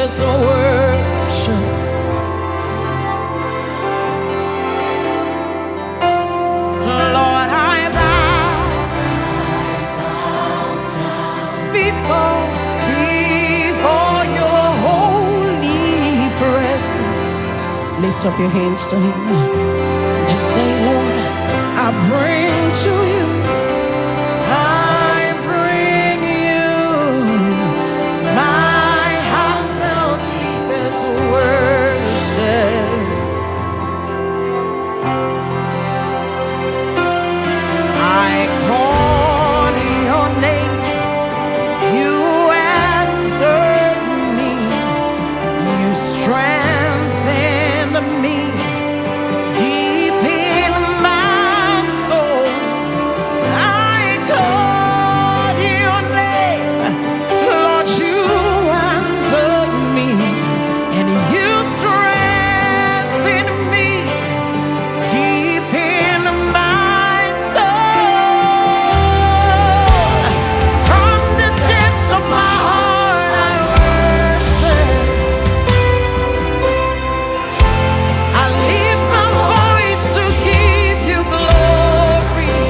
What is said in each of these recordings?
us worship. Lord, I bow before your holy presence. Lift up your hands to him. Just say, Lord, I bring to you. I bring you my heartfelt deepest worship. I call your name, you answered me, you strengthened me deep in my soul. I called your name, Lord, you answered me, and you strengthened me deep in my soul. From the depths of my heart I worship. I lift my voice to give you glory.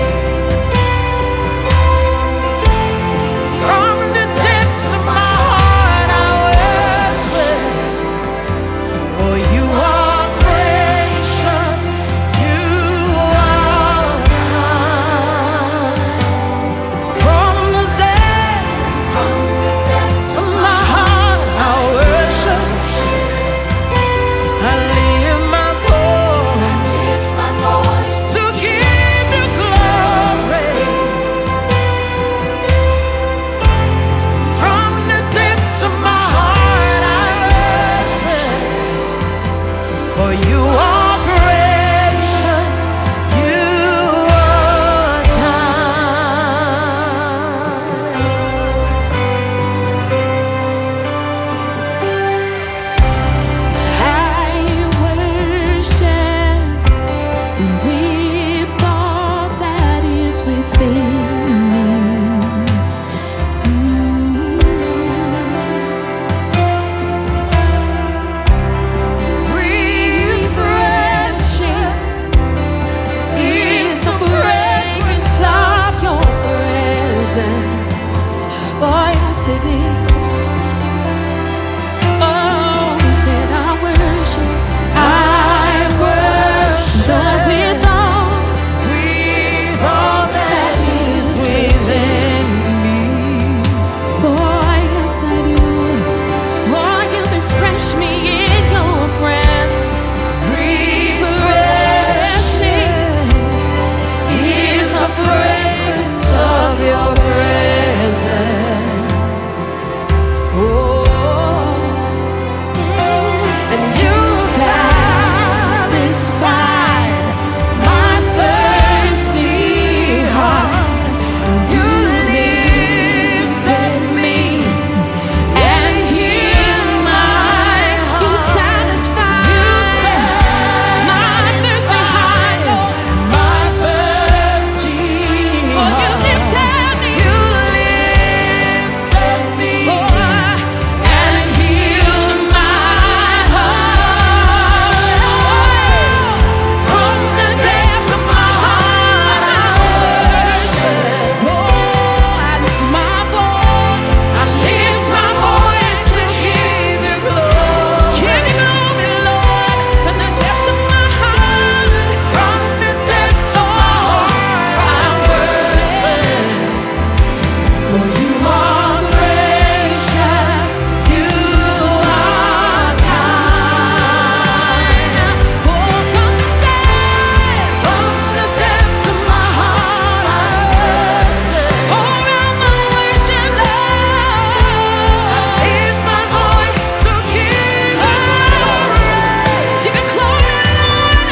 From the depths of my heart I worship. For you are gracious, you are kind. From the depths of my heart I worship. I lift my voice to give you glory. From the depths of my heart I worship. For you are gracious, you are kind. I worship with all that is within me. Refreshing is the fragrance of your presence. Oh, yes, it is. Oh, said I worship. Lord, with all that is within me. Oh, yes, I do. Oh, you refresh me in your presence. Refreshing is the fragrance of your presence. Oh, and you satisfied my thirsty heart. You lifted me and healed my heart. You satisfied my thirsty heart, Lord. My thirsty heart. Oh, you lifted me. You lifted me, Lord, and healed my heart. From the depths of my heart I worship. Oh, I lift my voice. I lift my voice to give you glory. Give you glory, Lord, from the depths of my heart. From the depths of my heart I worship. For you are gracious, you are kind. Oh, from the depths of my heart I worship. Pour out my worship, Lord. I lift my voice to give you glory. Give you glory, Lord,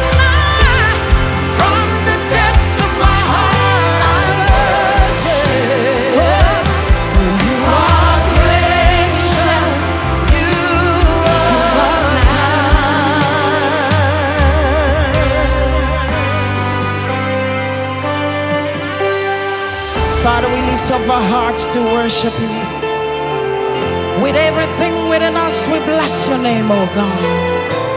from the depths of my heart I worship. For you are gracious, you are kind. Father, we lift up our hearts to worship you. With everything within us, we bless your name, oh God.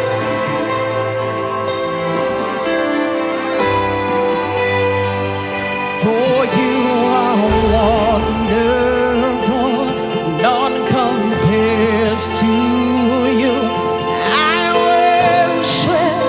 For you are wonderful, none compares to you. I worship,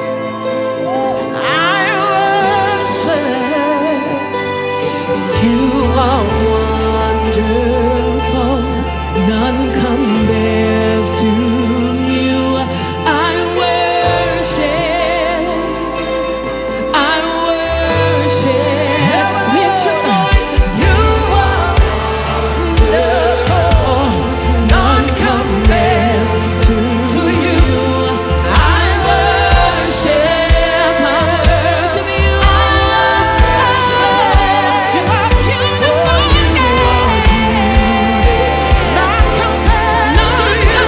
you are wonderful, none compares to you. I worship, lift your voices. You are wonderful, none compares to you. I worship you. You are beautiful, none compares to you.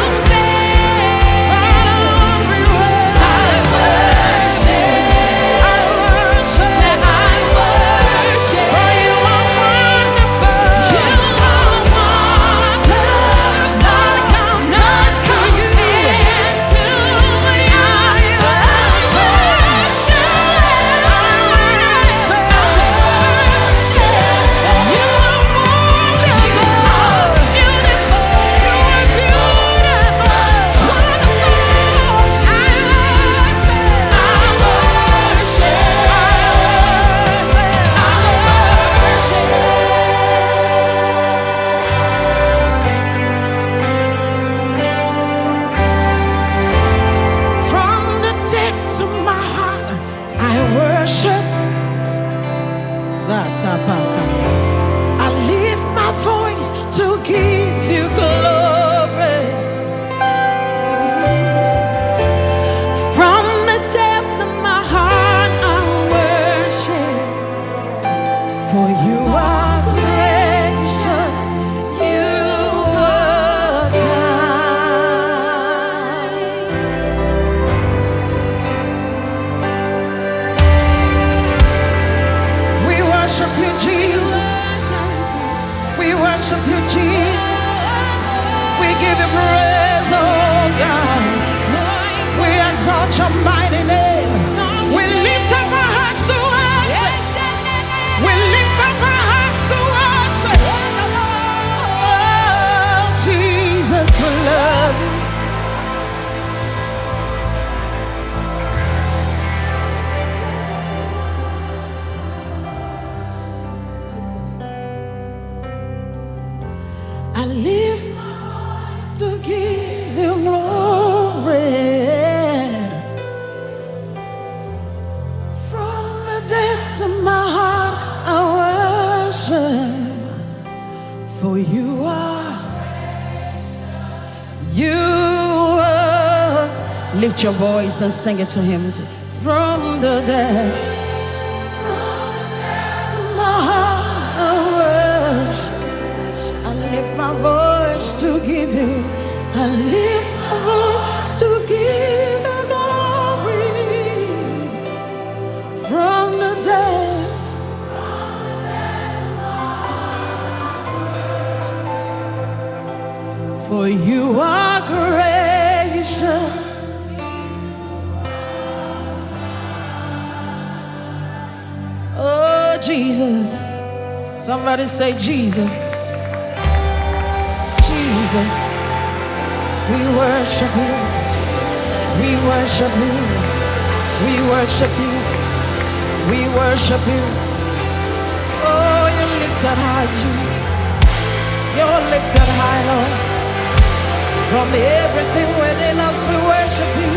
I lift my voice to give you glory. From the depths of my heart, I worship. For you are gracious, you are kind. We worship you, Jesus. We worship you, Jesus. We give you praise, oh God. We exalt your mighty name. We lift up our hearts to worship. We lift up our hearts to worship. Oh, Jesus, we love you. I lift my voice to give you glory. From the depths of my heart, I worship. For you are. Lift your voice and sing it to him. From the depths of my heart, I worship. I lift my voice to give you. I lift my voice to give you glory. From the depths of my heart, for you are gracious. Oh, Jesus. Somebody say Jesus. Jesus, we worship you, we worship you, we worship you, we worship you. Oh, you're lifted high, Jesus. You're lifted high, Lord. From everything within us, we worship you.